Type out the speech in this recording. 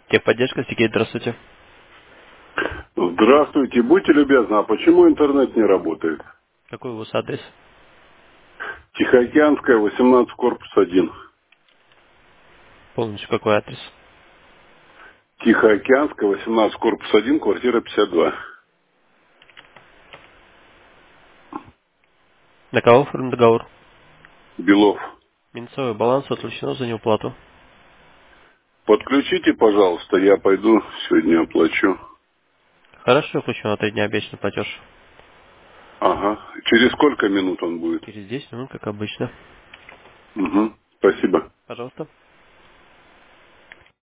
Техподдержка, Сергей, здравствуйте. Здравствуйте, будьте любезны, а почему интернет не работает? Какой у вас адрес? Тихоокеанская, 18, корпус 1. Полностью какой адрес? Тихоокеанская, 18, корпус 1, квартира 52. На кого оформлен договор? Белов. Минусовой баланс отключено за неуплату. Подключите, пожалуйста, я пойду сегодня оплачу. Хорошо, включено на 3 дня обещанный платеж. Ага. Через сколько минут он будет? Через 10 минут, как обычно. Угу. Спасибо. Пожалуйста.